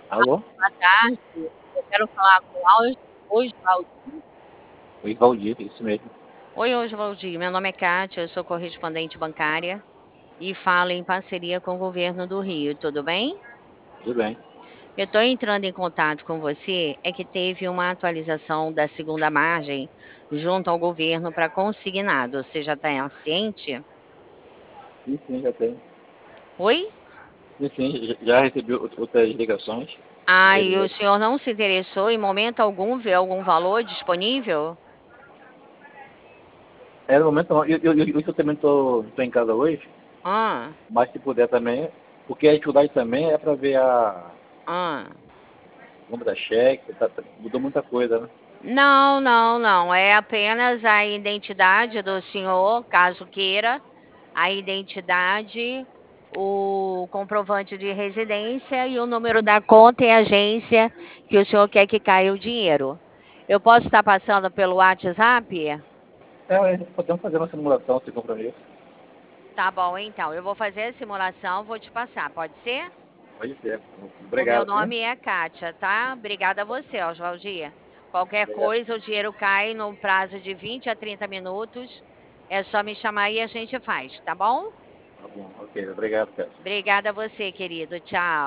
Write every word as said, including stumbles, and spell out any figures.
Alô? Boa tarde, eu quero falar com Os Oswaldir. Oi, Valdir, isso mesmo. Oi, Oswaldir, meu nome é Kátia, eu sou correspondente bancária e falo em parceria com o governo do Rio, tudo bem? Tudo bem. Eu estou entrando em contato com você, é que teve uma atualização da segunda margem junto ao governo para consignado, você já está ciente? Sim, sim, já tem. Oi? Sim, sim, já já recebi out- outras ligações. Ah, e o É, senhor não se interessou em momento algum ver algum valor disponível? é no momento não. Eu, eu, eu, eu também tô, tô em casa hoje, Ah, mas se puder também, porque a dificuldade também é para ver a ah. compra da cheque, tá- tá- mudou muita coisa, né? Não, não, não. É apenas a identidade do senhor, caso queira, a identidade, o comprovante de residência e o número da conta e agência que o senhor quer que caia o dinheiro. Eu posso estar passando pelo WhatsApp? É, a gente podemos fazer uma simulação sem compromisso. Tá bom, então. Eu vou fazer a simulação, vou te passar, pode ser? Pode ser. O meu Obrigado, viu? nome é Kátia, tá? Obrigada a você, Oswaldia. Qualquer Obrigado. coisa, o dinheiro cai no prazo de vinte a trinta minutos. É só me chamar e a gente faz, tá bom? Tá bom, ok. Obrigado, Pedro. Obrigada a você, querido. Tchau.